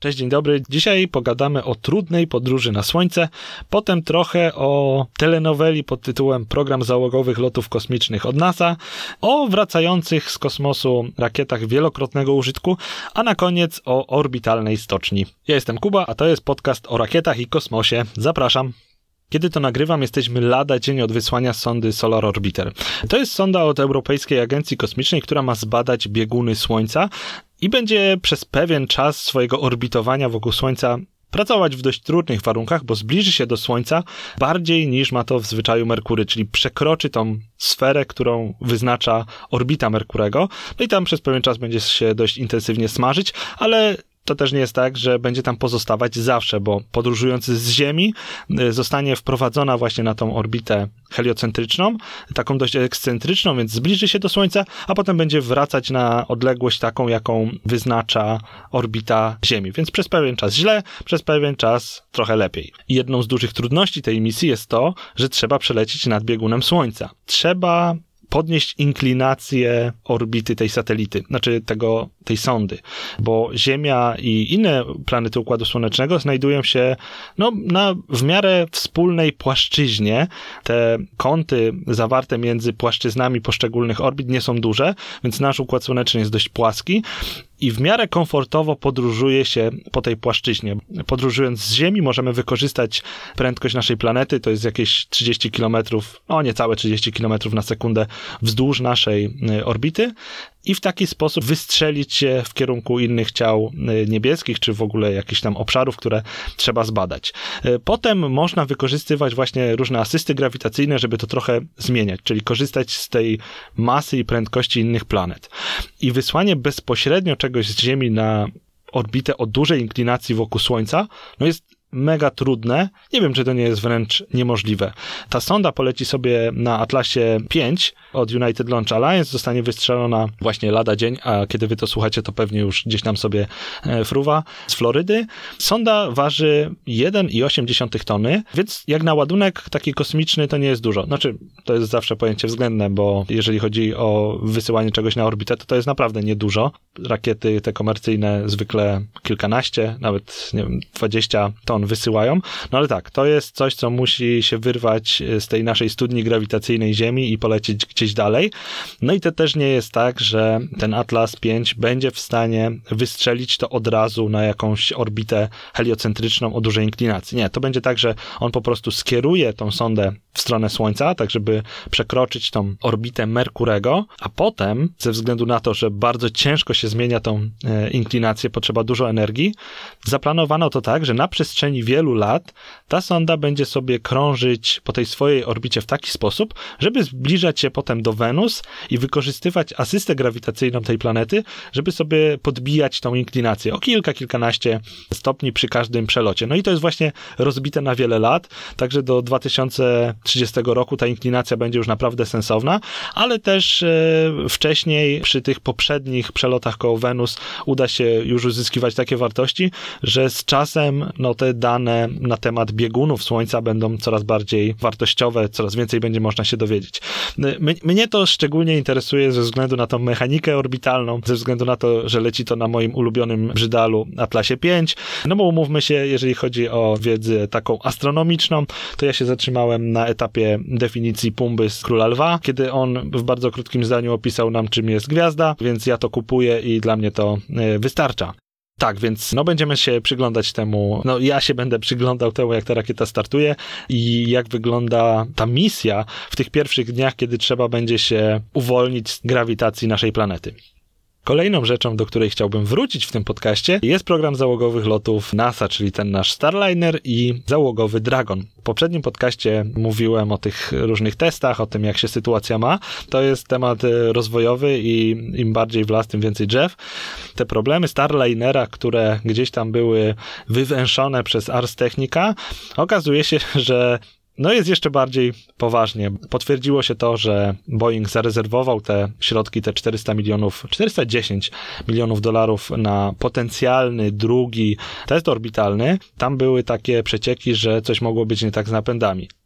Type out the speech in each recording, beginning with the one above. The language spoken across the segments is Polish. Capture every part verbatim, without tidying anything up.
Cześć, dzień dobry. Dzisiaj pogadamy o trudnej podróży na Słońce, potem trochę o telenoweli pod tytułem Program załogowych lotów kosmicznych od NASA, o wracających z kosmosu rakietach wielokrotnego użytku, a na koniec o orbitalnej stoczni. Ja jestem Kuba, a to jest podcast o rakietach i kosmosie. Zapraszam. Kiedy to nagrywam, jesteśmy lada dzień od wysłania sondy Solar Orbiter. To jest sonda od Europejskiej Agencji Kosmicznej, która ma zbadać bieguny Słońca i będzie przez pewien czas swojego orbitowania wokół Słońca pracować w dość trudnych warunkach, bo zbliży się do Słońca bardziej niż ma to w zwyczaju Merkury, czyli przekroczy tą sferę, którą wyznacza orbita Merkurego. No i tam przez pewien czas będzie się dość intensywnie smażyć, ale to też nie jest tak, że będzie tam pozostawać zawsze, bo podróżując z Ziemi zostanie wprowadzona właśnie na tą orbitę heliocentryczną, taką dość ekscentryczną, więc zbliży się do Słońca, a potem będzie wracać na odległość taką, jaką wyznacza orbita Ziemi. Więc przez pewien czas źle, przez pewien czas trochę lepiej. I jedną z dużych trudności tej misji jest to, że trzeba przelecieć nad biegunem Słońca. Trzeba podnieść inklinację orbity tej satelity, znaczy tego, tej sondy, bo Ziemia i inne planety Układu Słonecznego znajdują się no, na w miarę wspólnej płaszczyźnie. Te kąty zawarte między płaszczyznami poszczególnych orbit nie są duże, więc nasz Układ Słoneczny jest dość płaski i w miarę komfortowo podróżuje się po tej płaszczyźnie. Podróżując z Ziemi możemy wykorzystać prędkość naszej planety, to jest jakieś trzydzieści kilometrów, no niecałe trzydzieści kilometrów na sekundę wzdłuż naszej orbity i w taki sposób wystrzelić się w kierunku innych ciał niebieskich, czy w ogóle jakichś tam obszarów, które trzeba zbadać. Potem można wykorzystywać właśnie różne asysty grawitacyjne, żeby to trochę zmieniać, czyli korzystać z tej masy i prędkości innych planet. I wysłanie bezpośrednio czegoś z Ziemi na orbitę o dużej inklinacji wokół Słońca, no jest mega trudne. Nie wiem, czy to nie jest wręcz niemożliwe. Ta sonda poleci sobie na Atlasie pięć od United Launch Alliance, zostanie wystrzelona właśnie lada dzień, a kiedy wy to słuchacie, to pewnie już gdzieś tam sobie fruwa z Florydy. Sonda waży jeden i osiem dziesiątych tony, więc jak na ładunek taki kosmiczny to nie jest dużo. Znaczy, to jest zawsze pojęcie względne, bo jeżeli chodzi o wysyłanie czegoś na orbitę, to to jest naprawdę niedużo. Rakiety te komercyjne zwykle kilkanaście, nawet nie wiem, dwadzieścia ton wysyłają. No ale tak, to jest coś, co musi się wyrwać z tej naszej studni grawitacyjnej Ziemi i polecieć gdzieś dalej. No i to też nie jest tak, że ten Atlas pięć będzie w stanie wystrzelić to od razu na jakąś orbitę heliocentryczną o dużej inklinacji. Nie, to będzie tak, że on po prostu skieruje tą sondę w stronę Słońca, tak żeby przekroczyć tą orbitę Merkurego, a potem, ze względu na to, że bardzo ciężko się zmienia tą e, inklinację, potrzeba dużo energii, zaplanowano to tak, że na przestrzeni wielu lat ta sonda będzie sobie krążyć po tej swojej orbicie w taki sposób, żeby zbliżać się potem do Wenus i wykorzystywać asystę grawitacyjną tej planety, żeby sobie podbijać tą inklinację o kilka, kilkanaście stopni przy każdym przelocie. No i to jest właśnie rozbite na wiele lat, także do dwa tysiące trzydziestego roku ta inklinacja będzie już naprawdę sensowna, ale też e, wcześniej przy tych poprzednich przelotach koło Wenus uda się już uzyskiwać takie wartości, że z czasem no te dane na temat biegunów Słońca będą coraz bardziej wartościowe, coraz więcej będzie można się dowiedzieć. My, mnie to szczególnie interesuje ze względu na tą mechanikę orbitalną, ze względu na to, że leci to na moim ulubionym brzydalu Atlasie pięć, no bo umówmy się, jeżeli chodzi o wiedzę taką astronomiczną, to ja się zatrzymałem na etapie definicji Pumby z Króla Lwa, kiedy on w bardzo krótkim zdaniu opisał nam, czym jest gwiazda, więc ja to kupuję i dla mnie to wystarcza. Tak, więc no będziemy się przyglądać temu, no ja się będę przyglądał temu, jak ta rakieta startuje i jak wygląda ta misja w tych pierwszych dniach, kiedy trzeba będzie się uwolnić z grawitacji naszej planety. Kolejną rzeczą, do której chciałbym wrócić w tym podcaście, jest program załogowych lotów NASA, czyli ten nasz Starliner i załogowy Dragon. W poprzednim podcaście mówiłem o tych różnych testach, o tym, jak się sytuacja ma. To jest temat rozwojowy i im bardziej w las, tym więcej drzew. Te problemy Starlinera, które gdzieś tam były wywęszone przez Ars Technica, okazuje się, że no jest jeszcze bardziej poważnie. Potwierdziło się to, że Boeing zarezerwował te środki, te czterysta milionów, czterysta dziesięć milionów dolarów na potencjalny drugi test orbitalny. Tam były takie przecieki, że coś mogło być nie tak z napędami.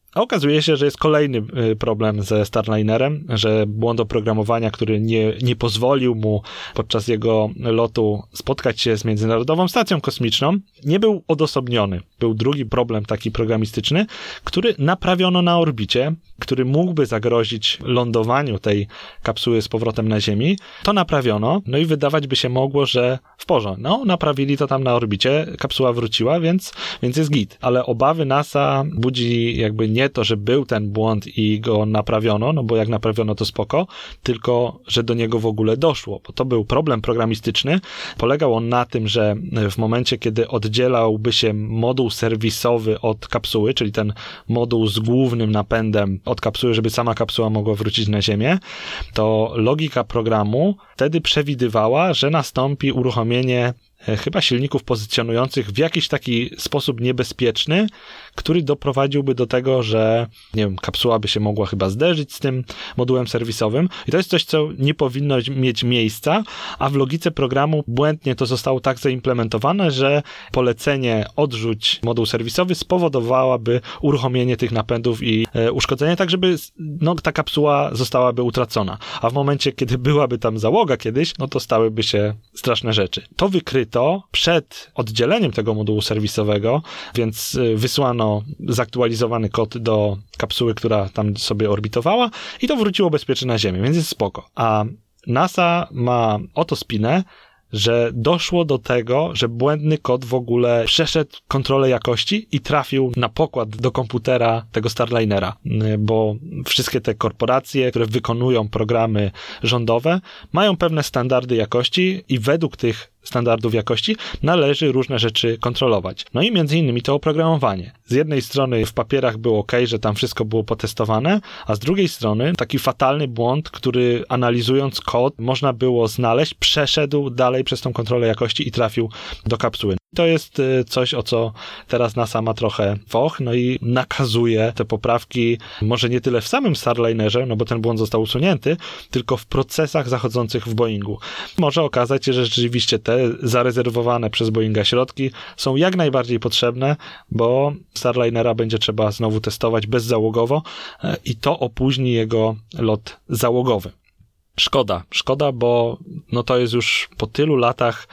A okazuje się, że jest kolejny problem ze Starlinerem, że błąd oprogramowania, który nie, nie pozwolił mu podczas jego lotu spotkać się z Międzynarodową Stacją Kosmiczną, nie był odosobniony. Był drugi problem taki programistyczny, który naprawiono na orbicie, który mógłby zagrozić lądowaniu tej kapsuły z powrotem na Ziemi. To naprawiono, no i wydawać by się mogło, że w porządku. No, naprawili to tam na orbicie, kapsuła wróciła, więc, więc jest git. Ale obawy NASA budzi jakby nie to, że był ten błąd i go naprawiono, no bo jak naprawiono to spoko, tylko że do niego w ogóle doszło, bo to był problem programistyczny. Polegał on na tym, że w momencie, kiedy oddzielałby się moduł serwisowy od kapsuły, czyli ten moduł z głównym napędem od kapsuły, żeby sama kapsuła mogła wrócić na Ziemię, to logika programu wtedy przewidywała, że nastąpi uruchomienie chyba silników pozycjonujących w jakiś taki sposób niebezpieczny, który doprowadziłby do tego, że nie wiem, kapsuła by się mogła chyba zderzyć z tym modułem serwisowym i to jest coś, co nie powinno mieć miejsca, a w logice programu błędnie to zostało tak zaimplementowane, że polecenie odrzuć moduł serwisowy spowodowałaby uruchomienie tych napędów i e, uszkodzenie, tak żeby no, ta kapsuła zostałaby utracona. A w momencie, kiedy byłaby tam załoga kiedyś, no to stałyby się straszne rzeczy. To wykryto przed oddzieleniem tego modułu serwisowego, więc wysłano zaktualizowany kod do kapsuły, która tam sobie orbitowała i to wróciło bezpiecznie na Ziemię, więc jest spoko. A NASA ma oto spinę, że doszło do tego, że błędny kod w ogóle przeszedł kontrolę jakości i trafił na pokład do komputera tego Starlinera, bo wszystkie te korporacje, które wykonują programy rządowe, mają pewne standardy jakości i według tych standardów jakości należy różne rzeczy kontrolować. No i między innymi to oprogramowanie. Z jednej strony w papierach było ok, że tam wszystko było potestowane, a z drugiej strony taki fatalny błąd, który analizując kod można było znaleźć, przeszedł dalej przez tą kontrolę jakości i trafił do kapsuły. To jest coś, o co teraz NASA ma trochę foch, no i nakazuje te poprawki, może nie tyle w samym Starlinerze, no bo ten błąd został usunięty, tylko w procesach zachodzących w Boeingu. Może okazać się, że rzeczywiście te zarezerwowane przez Boeinga środki są jak najbardziej potrzebne, bo Starlinera będzie trzeba znowu testować bezzałogowo i to opóźni jego lot załogowy. Szkoda, szkoda, bo no to jest już po tylu latach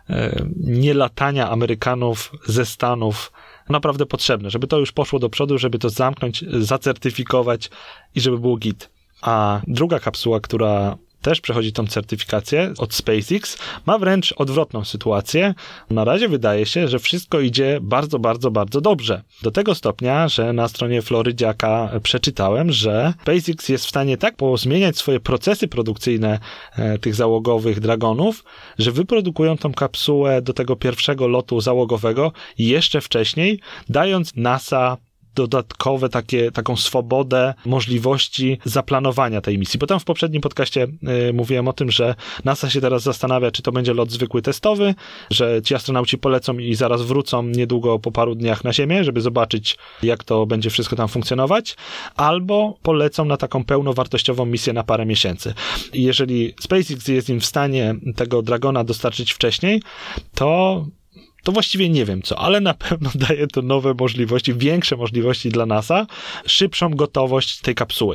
nie latania Amerykanów ze Stanów naprawdę potrzebne, żeby to już poszło do przodu, żeby to zamknąć, zacertyfikować i żeby było git. A druga kapsuła, która też przechodzi tą certyfikację od SpaceX, ma wręcz odwrotną sytuację. Na razie wydaje się, że wszystko idzie bardzo, bardzo, bardzo dobrze. Do tego stopnia, że na stronie Florydziaka przeczytałem, że SpaceX jest w stanie tak pozmieniać swoje procesy produkcyjne e, tych załogowych Dragonów, że wyprodukują tą kapsułę do tego pierwszego lotu załogowego jeszcze wcześniej, dając NASA dodatkowe takie, taką swobodę możliwości zaplanowania tej misji. Bo tam w poprzednim podcaście y, mówiłem o tym, że NASA się teraz zastanawia, czy to będzie lot zwykły testowy, że ci astronauci polecą i zaraz wrócą niedługo po paru dniach na Ziemię, żeby zobaczyć, jak to będzie wszystko tam funkcjonować, albo polecą na taką pełnowartościową misję na parę miesięcy. I jeżeli SpaceX jest im w stanie tego Dragona dostarczyć wcześniej, to to właściwie nie wiem co, ale na pewno daje to nowe możliwości, większe możliwości dla NASA, szybszą gotowość tej kapsuły.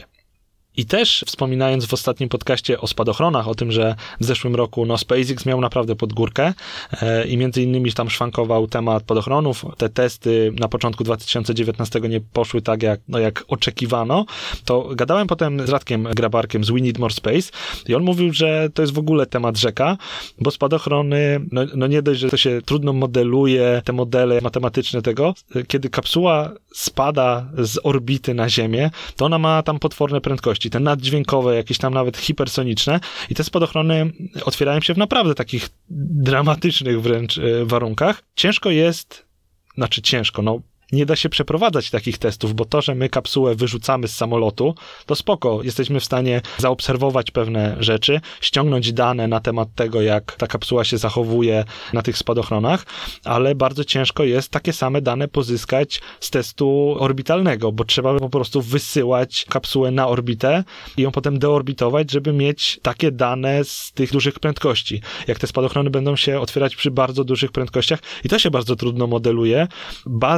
I też wspominając w ostatnim podcaście o spadochronach, o tym, że w zeszłym roku no, SpaceX miał naprawdę pod górkę e, i między innymi tam szwankował temat spadochronów. Te testy na początku dwa tysiące dziewiętnastego nie poszły tak, jak, no, jak oczekiwano. To gadałem potem z Radkiem Grabarkiem z We Need More Space i on mówił, że to jest w ogóle temat rzeka, bo spadochrony, no, no nie dość, że to się trudno modeluje, te modele matematyczne tego, kiedy kapsuła spada z orbity na Ziemię, to ona ma tam potworne prędkości, te naddźwiękowe, jakieś tam nawet hipersoniczne i te spadochrony otwierają się w naprawdę takich dramatycznych wręcz warunkach. Ciężko jest, znaczy ciężko, no nie da się przeprowadzać takich testów, bo to, że my kapsułę wyrzucamy z samolotu, to spoko, jesteśmy w stanie zaobserwować pewne rzeczy, ściągnąć dane na temat tego, jak ta kapsuła się zachowuje na tych spadochronach, ale bardzo ciężko jest takie same dane pozyskać z testu orbitalnego, bo trzeba po prostu wysyłać kapsułę na orbitę i ją potem deorbitować, żeby mieć takie dane z tych dużych prędkości. Jak te spadochrony będą się otwierać przy bardzo dużych prędkościach i to się bardzo trudno modeluje, baza wiedzy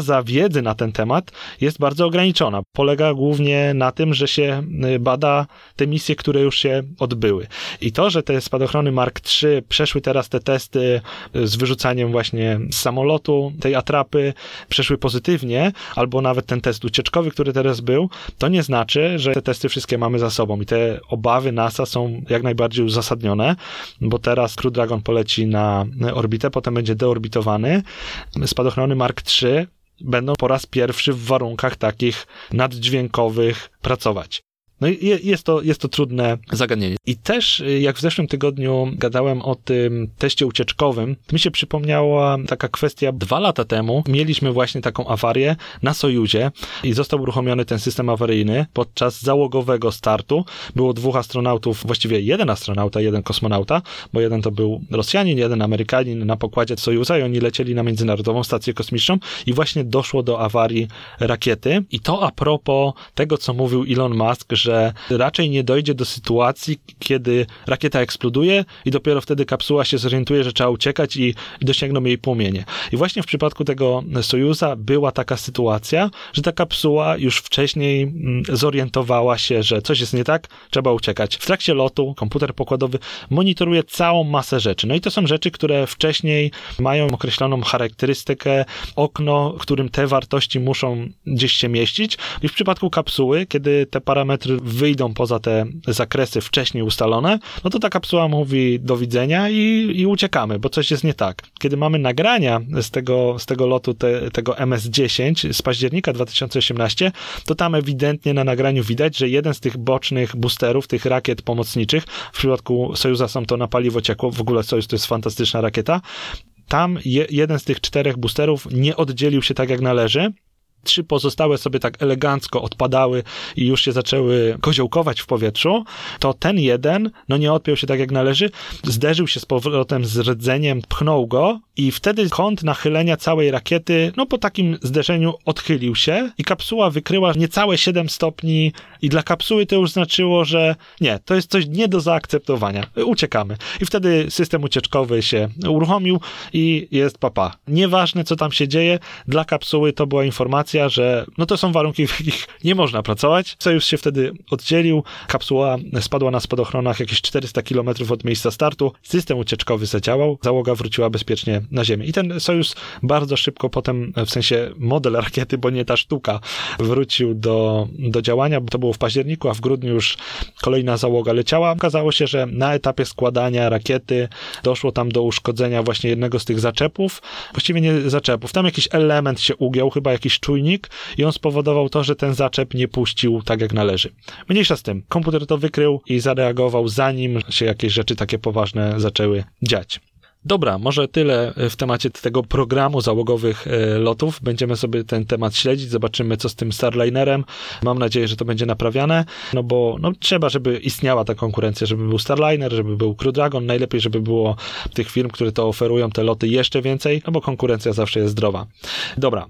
wiedzy na ten temat jest bardzo ograniczona. Polega głównie na tym, że się bada te misje, które już się odbyły. I to, że te spadochrony Mark trzy przeszły teraz te testy z wyrzucaniem właśnie z samolotu tej atrapy, przeszły pozytywnie, albo nawet ten test ucieczkowy, który teraz był, to nie znaczy, że te testy wszystkie mamy za sobą i te obawy NASA są jak najbardziej uzasadnione, bo teraz Crew Dragon poleci na orbitę, potem będzie deorbitowany. Spadochrony Mark trzy będą po raz pierwszy w warunkach takich naddźwiękowych pracować. No i jest to, jest to trudne zagadnienie. I też, jak w zeszłym tygodniu gadałem o tym teście ucieczkowym, mi się przypomniała taka kwestia. Dwa lata temu mieliśmy właśnie taką awarię na Sojuzie i został uruchomiony ten system awaryjny podczas załogowego startu. Było dwóch astronautów, właściwie jeden astronauta, jeden kosmonauta, bo jeden to był Rosjanin, jeden Amerykanin na pokładzie Sojuza i oni lecieli na Międzynarodową Stację Kosmiczną i właśnie doszło do awarii rakiety. I to a propos tego, co mówił Elon Musk, że że raczej nie dojdzie do sytuacji, kiedy rakieta eksploduje i dopiero wtedy kapsuła się zorientuje, że trzeba uciekać i, i dosięgną jej płomienie. I właśnie w przypadku tego Sojuza była taka sytuacja, że ta kapsuła już wcześniej mm, zorientowała się, że coś jest nie tak, trzeba uciekać. W trakcie lotu komputer pokładowy monitoruje całą masę rzeczy. No i to są rzeczy, które wcześniej mają określoną charakterystykę, okno, w którym te wartości muszą gdzieś się mieścić. I w przypadku kapsuły, kiedy te parametry wyjdą poza te zakresy wcześniej ustalone, no to ta kapsuła mówi do widzenia i, i uciekamy, bo coś jest nie tak. Kiedy mamy nagrania z tego, z tego lotu, te, tego M S dziesięć z października dwa tysiące osiemnastego, to tam ewidentnie na nagraniu widać, że jeden z tych bocznych boosterów, tych rakiet pomocniczych, w przypadku Sojuza są to na paliwo ciekło, w ogóle Sojuz to jest fantastyczna rakieta, tam je, jeden z tych czterech boosterów nie oddzielił się tak jak należy. Trzy pozostałe sobie tak elegancko odpadały i już się zaczęły koziołkować w powietrzu, to ten jeden, no nie odpiął się tak jak należy, zderzył się z powrotem z rdzeniem, pchnął go i wtedy kąt nachylenia całej rakiety, no po takim zderzeniu odchylił się i kapsuła wykryła niecałe siedem stopni i dla kapsuły to już znaczyło, że nie, to jest coś nie do zaakceptowania, uciekamy. I wtedy system ucieczkowy się uruchomił i jest papa. Nieważne, co tam się dzieje, dla kapsuły to była informacja, że no to są warunki, w jakich nie można pracować. Sojusz się wtedy oddzielił, kapsuła spadła na spadochronach jakieś czterysta kilometrów od miejsca startu, system ucieczkowy zadziałał, załoga wróciła bezpiecznie na ziemię. I ten Sojusz bardzo szybko potem, w sensie model rakiety, bo nie ta sztuka, wrócił do, do działania, bo to było w październiku, a w grudniu już kolejna załoga leciała. Okazało się, że na etapie składania rakiety doszło tam do uszkodzenia właśnie jednego z tych zaczepów, właściwie nie zaczepów, tam jakiś element się ugiął, chyba jakiś czujnik, i on spowodował to, że ten zaczep nie puścił tak jak należy. Mniejsza z tym. Komputer to wykrył i zareagował, zanim się jakieś rzeczy takie poważne zaczęły dziać. Dobra, może tyle w temacie tego programu załogowych e, lotów. Będziemy sobie ten temat śledzić, zobaczymy co z tym Starlinerem. Mam nadzieję, że to będzie naprawiane, no bo no, trzeba, żeby istniała ta konkurencja, żeby był Starliner, żeby był Crew Dragon, najlepiej, żeby było tych firm, które to oferują, te loty jeszcze więcej, no bo konkurencja zawsze jest zdrowa. Dobra.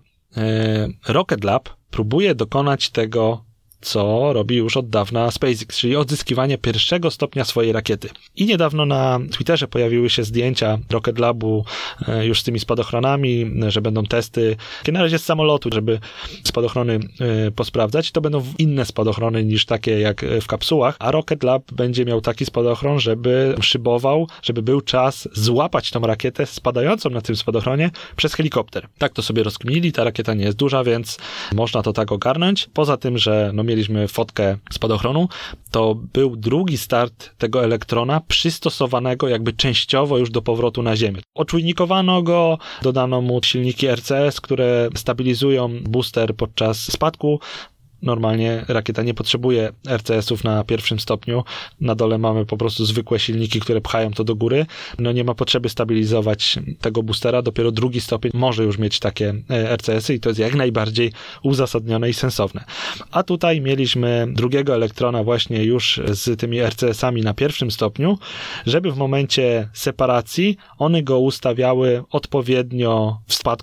Rocket Lab próbuje dokonać tego, co robi już od dawna SpaceX, czyli odzyskiwanie pierwszego stopnia swojej rakiety. I niedawno na Twitterze pojawiły się zdjęcia Rocket Labu już z tymi spadochronami, że będą testy, na razie z samolotu, żeby spadochrony posprawdzać. To będą inne spadochrony niż takie jak w kapsułach, a Rocket Lab będzie miał taki spadochron, żeby szybował, żeby był czas złapać tą rakietę spadającą na tym spadochronie przez helikopter. Tak to sobie rozkminili, ta rakieta nie jest duża, więc można to tak ogarnąć. Poza tym, że no mieliśmy fotkę spadochronu, to był drugi start tego elektrona przystosowanego jakby częściowo już do powrotu na Ziemię. Oczujnikowano go, dodano mu silniki R C S, które stabilizują booster podczas spadku. Normalnie rakieta nie potrzebuje R C S ów na pierwszym stopniu. Na dole mamy po prostu zwykłe silniki, które pchają to do góry. No nie ma potrzeby stabilizować tego boostera. Dopiero drugi stopień może już mieć takie R C S y i to jest jak najbardziej uzasadnione i sensowne. A tutaj mieliśmy drugiego elektrona właśnie już z tymi R C S ami na pierwszym stopniu, żeby w momencie separacji one go ustawiały odpowiednio w spadku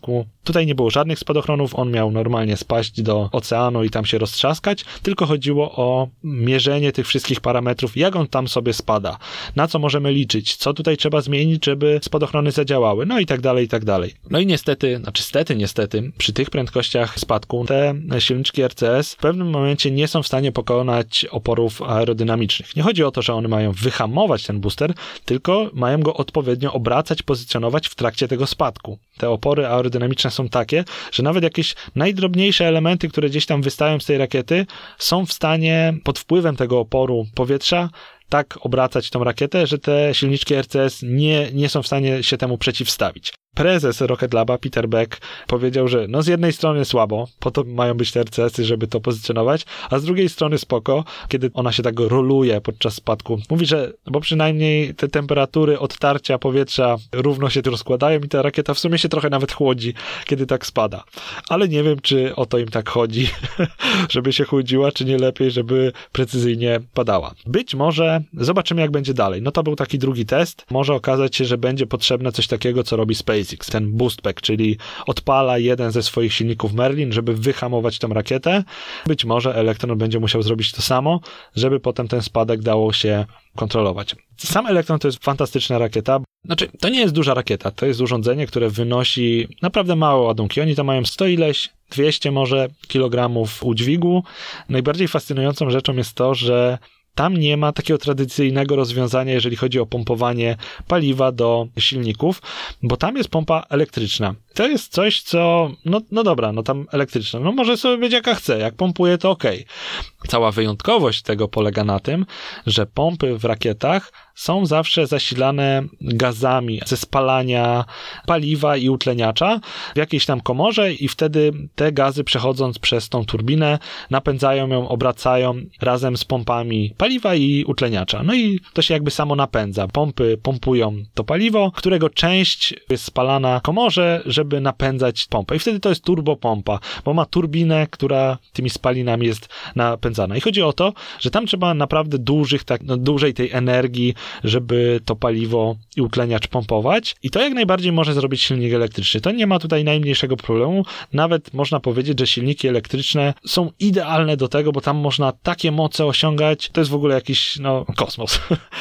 Tutaj nie było żadnych spadochronów, on miał normalnie spaść do oceanu i tam się roztrzaskać, tylko chodziło o mierzenie tych wszystkich parametrów, jak on tam sobie spada, na co możemy liczyć, co tutaj trzeba zmienić, żeby spadochrony zadziałały, no i tak dalej, i tak dalej. No i niestety, znaczy stety, niestety, przy tych prędkościach spadku te silniczki R C S w pewnym momencie nie są w stanie pokonać oporów aerodynamicznych. Nie chodzi o to, że one mają wyhamować ten booster, tylko mają go odpowiednio obracać, pozycjonować w trakcie tego spadku. Te opory aerodynamiczne są takie, że nawet jakieś najdrobniejsze elementy, które gdzieś tam wystają z tej rakiety, są w stanie pod wpływem tego oporu powietrza tak obracać tą rakietę, że te silniczki R C S nie, nie są w stanie się temu przeciwstawić. Prezes Rocket Laba, Peter Beck, powiedział, że no z jednej strony słabo, po to mają być te R C S-y, żeby to pozycjonować, a z drugiej strony spoko, kiedy ona się tak roluje podczas spadku. Mówi, że bo przynajmniej te temperatury odtarcia powietrza równo się tu rozkładają i ta rakieta w sumie się trochę nawet chłodzi, kiedy tak spada. Ale nie wiem, czy o to im tak chodzi, żeby się chłodziła, czy nie lepiej, żeby precyzyjnie padała. Być może zobaczymy, jak będzie dalej. No to był taki drugi test. Może okazać się, że będzie potrzebne coś takiego, co robi SpaceX. Ten boost pack, czyli odpala jeden ze swoich silników Merlin, żeby wyhamować tę rakietę. Być może Electron będzie musiał zrobić to samo, żeby potem ten spadek dało się kontrolować. Sam Electron to jest fantastyczna rakieta. Znaczy, to nie jest duża rakieta, to jest urządzenie, które wynosi naprawdę małe ładunki. Oni to mają sto ileś, dwieście może kilogramów udźwigu. Najbardziej fascynującą rzeczą jest to, że tam nie ma takiego tradycyjnego rozwiązania, jeżeli chodzi o pompowanie paliwa do silników, bo tam jest pompa elektryczna. To jest coś, co, no, no dobra, no tam elektryczna, no może sobie być jaka chce, jak pompuje to okej. Okay. Cała wyjątkowość tego polega na tym, że pompy w rakietach są zawsze zasilane gazami ze spalania paliwa i utleniacza w jakiejś tam komorze i wtedy te gazy, przechodząc przez tą turbinę, napędzają ją, obracają razem z pompami paliwa i utleniacza. No i to się jakby samo napędza. Pompy pompują to paliwo, którego część jest spalana w komorze, żeby napędzać pompę. I wtedy to jest turbopompa, bo ma turbinę, która tymi spalinami jest napędzana. I chodzi o to, że tam trzeba naprawdę dużych, tak, no, dużej tej energii, żeby to paliwo i utleniacz pompować. I to jak najbardziej może zrobić silnik elektryczny. To nie ma tutaj najmniejszego problemu. Nawet można powiedzieć, że silniki elektryczne są idealne do tego, bo tam można takie moce osiągać. To jest w ogóle jakiś, no, kosmos.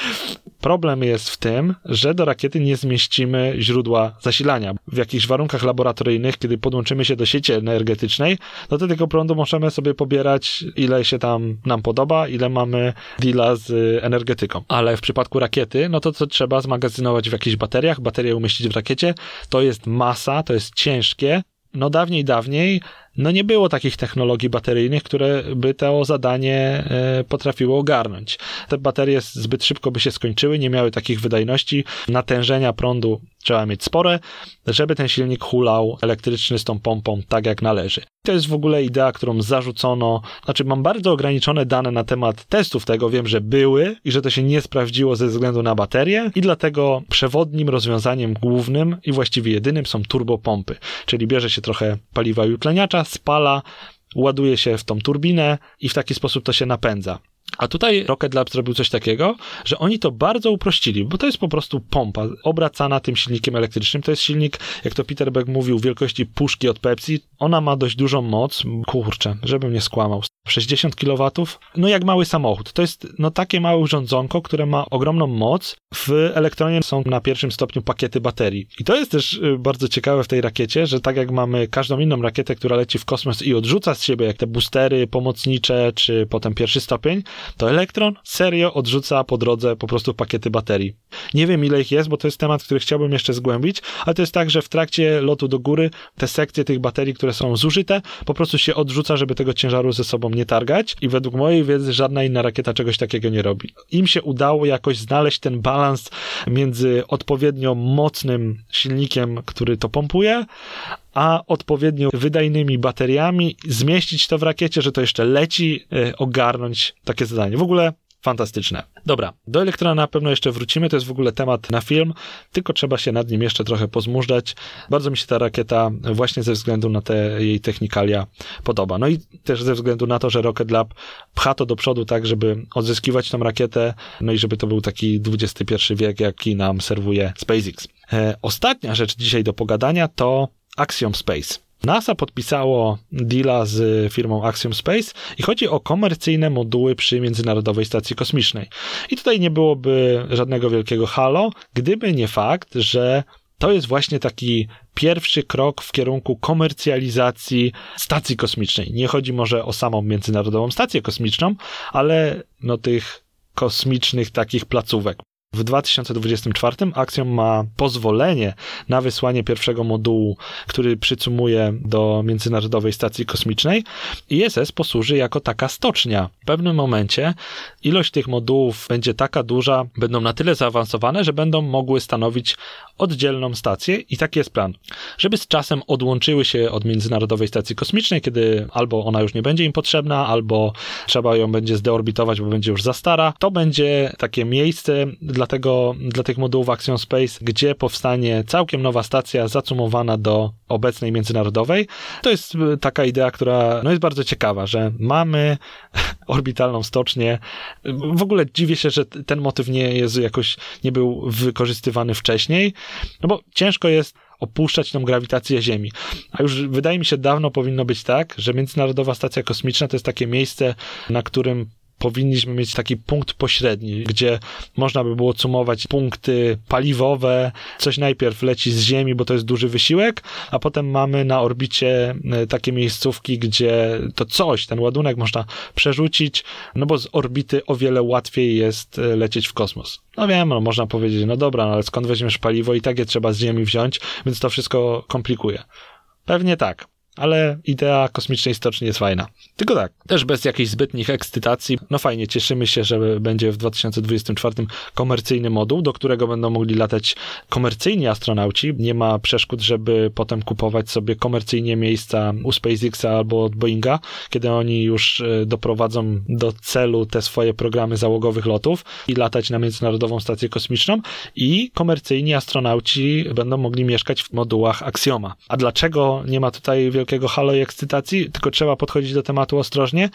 Problem jest w tym, że do rakiety nie zmieścimy źródła zasilania. W jakichś warunkach laboratoryjnych, kiedy podłączymy się do sieci energetycznej, no to tego prądu możemy sobie pobierać, ile się tam nam podoba, ile mamy deala z energetyką. Ale w przypadku rakiety, no to co trzeba zmagazynować w jakichś bateriach, baterie umieścić w rakiecie, to jest masa, to jest ciężkie. No dawniej, dawniej, no nie było takich technologii bateryjnych, które by to zadanie y, potrafiły ogarnąć. Te baterie zbyt szybko by się skończyły, nie miały takich wydajności, natężenia prądu trzeba mieć spore, żeby ten silnik hulał elektryczny z tą pompą tak jak należy. To jest w ogóle idea, którą zarzucono, znaczy mam bardzo ograniczone dane na temat testów tego, wiem, że były i że to się nie sprawdziło ze względu na baterie i dlatego przewodnim rozwiązaniem głównym i właściwie jedynym są turbopompy, czyli bierze się trochę paliwa i utleniacza, spala, ładuje się w tą turbinę i w taki sposób to się napędza. A tutaj Rocket Lab zrobił coś takiego, że oni to bardzo uprościli, bo to jest po prostu pompa obracana tym silnikiem elektrycznym. To jest silnik, jak to Peter Beck mówił, wielkości puszki od Pepsi. Ona ma dość dużą moc. Kurczę, żebym nie skłamał. sześćdziesiąt kilowatów. No jak mały samochód. To jest no takie małe urządzonko, które ma ogromną moc. W Electronie są na pierwszym stopniu pakiety baterii. I to jest też bardzo ciekawe w tej rakiecie, że tak jak mamy każdą inną rakietę, która leci w kosmos i odrzuca z siebie, jak te boostery pomocnicze, czy potem pierwszy stopień, to Electron serio odrzuca po drodze po prostu pakiety baterii. Nie wiem, ile ich jest, bo to jest temat, który chciałbym jeszcze zgłębić, ale to jest tak, że w trakcie lotu do góry te sekcje tych baterii, które są zużyte, po prostu się odrzuca, żeby tego ciężaru ze sobą nie targać i według mojej wiedzy żadna inna rakieta czegoś takiego nie robi. Im się udało jakoś znaleźć ten balans między odpowiednio mocnym silnikiem, który to pompuje, a odpowiednio wydajnymi bateriami, zmieścić to w rakiecie, że to jeszcze leci, yy, ogarnąć takie zadanie. W ogóle fantastyczne. Dobra, do Electrona na pewno jeszcze wrócimy, to jest w ogóle temat na film, tylko trzeba się nad nim jeszcze trochę pozmużdżać. Bardzo mi się ta rakieta właśnie ze względu na te jej technikalia podoba. No i też ze względu na to, że Rocket Lab pcha to do przodu tak, żeby odzyskiwać tą rakietę, no i żeby to był taki dwudziesty pierwszy wiek, jaki nam serwuje SpaceX. E, ostatnia rzecz dzisiaj do pogadania to Axiom Space. NASA podpisało deala z firmą Axiom Space i chodzi o komercyjne moduły przy Międzynarodowej Stacji Kosmicznej. I tutaj nie byłoby żadnego wielkiego halo, gdyby nie fakt, że to jest właśnie taki pierwszy krok w kierunku komercjalizacji stacji kosmicznej. Nie chodzi może o samą Międzynarodową Stację Kosmiczną, ale no tych kosmicznych takich placówek. W dwa tysiące dwudziestym czwartym Axiom ma pozwolenie na wysłanie pierwszego modułu, który przycumuje do Międzynarodowej Stacji Kosmicznej. I S S posłuży jako taka stocznia. W pewnym momencie ilość tych modułów będzie taka duża, będą na tyle zaawansowane, że będą mogły stanowić oddzielną stację i taki jest plan. Żeby z czasem odłączyły się od Międzynarodowej Stacji Kosmicznej, kiedy albo ona już nie będzie im potrzebna, albo trzeba ją będzie zdeorbitować, bo będzie już za stara. To będzie takie miejsce dla Dlatego, dla tych modułów Axiom Space, gdzie powstanie całkiem nowa stacja zacumowana do obecnej międzynarodowej. To jest taka idea, która no jest bardzo ciekawa, że mamy orbitalną stocznię. W ogóle dziwię się, że ten motyw nie jest jakoś, nie był wykorzystywany wcześniej, no bo ciężko jest opuszczać tą grawitację Ziemi. A już wydaje mi się dawno powinno być tak, że Międzynarodowa Stacja Kosmiczna to jest takie miejsce, na którym powinniśmy mieć taki punkt pośredni, gdzie można by było cumować punkty paliwowe, coś najpierw leci z Ziemi, bo to jest duży wysiłek, a potem mamy na orbicie takie miejscówki, gdzie to coś, ten ładunek można przerzucić, no bo z orbity o wiele łatwiej jest lecieć w kosmos. No wiem, no można powiedzieć, no dobra, no ale skąd weźmiesz paliwo i tak je trzeba z Ziemi wziąć, więc to wszystko komplikuje. Pewnie tak. Ale idea kosmicznej stoczni jest fajna. Tylko tak, też bez jakichś zbytnich ekscytacji. No fajnie, cieszymy się, że będzie w dwa tysiące dwudziestym czwartym komercyjny moduł, do którego będą mogli latać komercyjni astronauci. Nie ma przeszkód, żeby potem kupować sobie komercyjnie miejsca u SpaceXa albo od Boeinga, kiedy oni już doprowadzą do celu te swoje programy załogowych lotów i latać na Międzynarodową Stację Kosmiczną i komercyjni astronauci będą mogli mieszkać w modułach Axioma. A dlaczego nie ma tutaj wielkiego halo i ekscytacji, tylko trzeba podchodzić do tematu ostrożnie,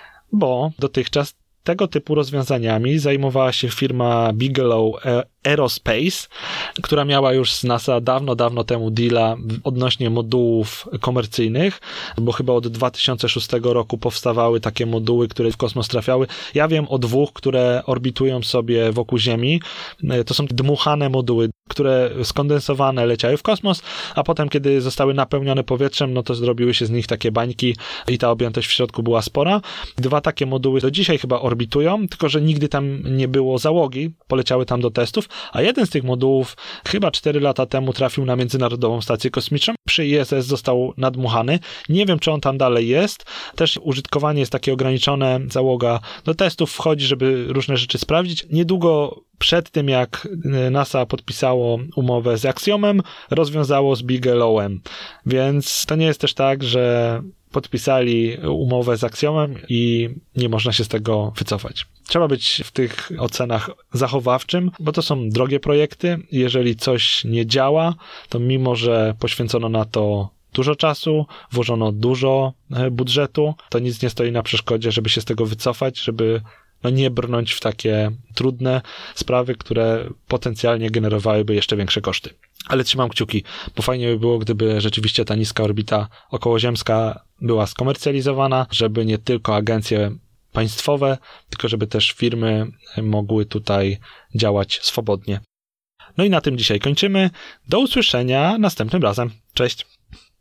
bo dotychczas tego typu rozwiązaniami zajmowała się firma Bigelow Aerospace, która miała już z NASA dawno, dawno temu deala odnośnie modułów komercyjnych, bo chyba od dwa tysiące szóstego roku powstawały takie moduły, które w kosmos trafiały. Ja wiem o dwóch, które orbitują sobie wokół Ziemi. To są dmuchane moduły, które skondensowane leciały w kosmos, a potem, kiedy zostały napełnione powietrzem, no to zrobiły się z nich takie bańki i ta objętość w środku była spora. Dwa takie moduły do dzisiaj chyba orbitują, tylko że nigdy tam nie było załogi, poleciały tam do testów, a jeden z tych modułów chyba cztery lata temu trafił na Międzynarodową Stację Kosmiczną. Przy I S S został nadmuchany. Nie wiem, czy on tam dalej jest. Też użytkowanie jest takie ograniczone, załoga do testów wchodzi, żeby różne rzeczy sprawdzić. Niedługo przed tym, jak NASA podpisało umowę z Axiomem, rozwiązało z Bigelowem. Więc to nie jest też tak, że podpisali umowę z Axiomem i nie można się z tego wycofać. Trzeba być w tych ocenach zachowawczym, bo to są drogie projekty. Jeżeli coś nie działa, to mimo, że poświęcono na to dużo czasu, włożono dużo budżetu, to nic nie stoi na przeszkodzie, żeby się z tego wycofać, żeby no nie brnąć w takie trudne sprawy, które potencjalnie generowałyby jeszcze większe koszty. Ale trzymam kciuki, bo fajnie by było, gdyby rzeczywiście ta niska orbita okołoziemska była skomercjalizowana, żeby nie tylko agencje państwowe, tylko żeby też firmy mogły tutaj działać swobodnie. No i na tym dzisiaj kończymy. Do usłyszenia następnym razem. Cześć!